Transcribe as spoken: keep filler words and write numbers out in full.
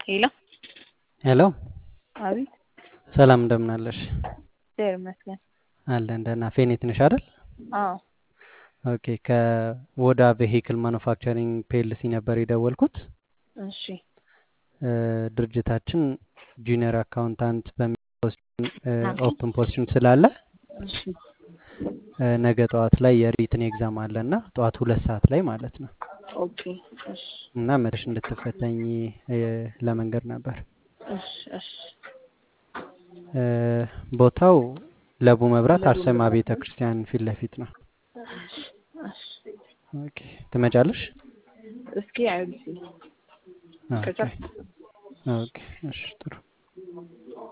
ሄሎ ሄሎ አቤት። ሰላም እንደምን አለሽ? እግዚአብሔር ይመስገን። አለን ደህና። ፌኔት ነሽ አይደል? አዎ ኦኬ። ከወዳ ቬሂክል ማኑፋክቸሪንግ ፒኤልሲ ነበር የደወልኩት። እሺ እ፣ ድርጅታችን ጁኒየር አካውንታንት በሚል ኦፕን ፖዚሽን ስላለ እሺ እ፣ ነገ ጠዋት ላይ የሪትን ኤግዛም አለና ጠዋት ሁለት ሰዓት ላይ ማለት ነው ኦኬ እሺ እና መድረሽ እንድትፈተኝ እ፣ ለመንገድ ነበር። እሺ እሺ እ፣ ቦታው ለቡ መብራት አርሴማ ቤተ ክርስቲያን ፊት ለፊት ነው። እሺ ኦኬ። ትመጫለሽ? እስኪ አይልሲ ኦኬ ከዛ ኦኬ። እሺ ጥሩ።